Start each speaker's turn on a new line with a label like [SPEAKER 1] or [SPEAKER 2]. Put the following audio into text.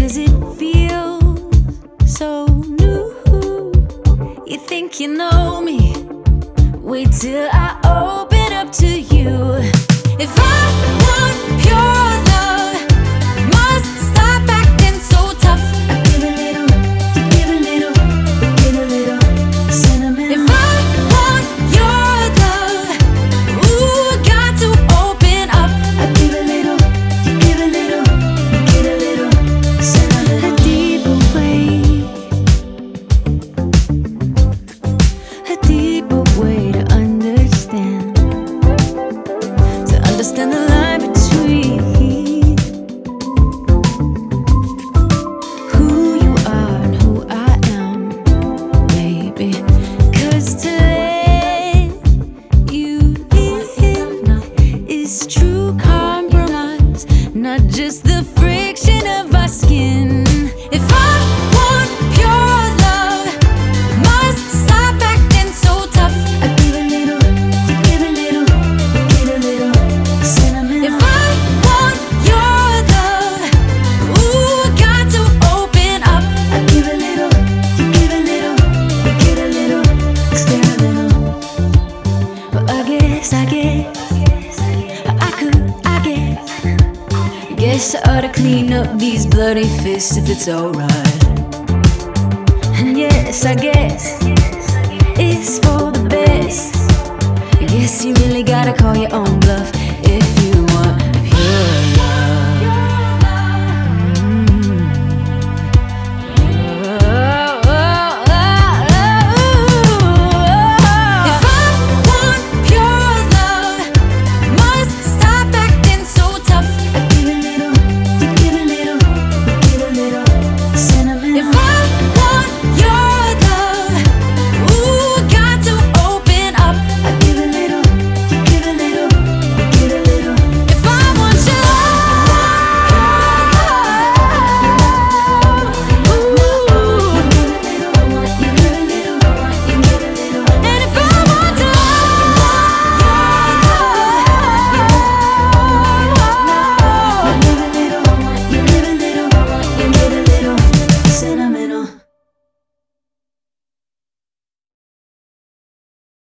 [SPEAKER 1] 'cause it feels so new. You think you know me? Wait till I open up to you. If I want pure love, must stop acting so tough. I give a little, you give a little, you get a little sentimental. If I want your love, ooh, got to open up. I give a little, you give a little, you get a little sentimental. A deeper way, a deeper way to understand the line between who you are and who I am, baby. 'Cause to let you in is true compromise, not just the friction of our skin. If I want pure love, must stop acting so tough. I give a little, you give a little, you get a little. If I want your love, ooh, got to open up. I give a little, you give a little, you get a little, experimental. But I guess I ought to clean up these bloody fists if it's alright. And yes, I guess it's for the best. I guess you really gotta call your own bluff.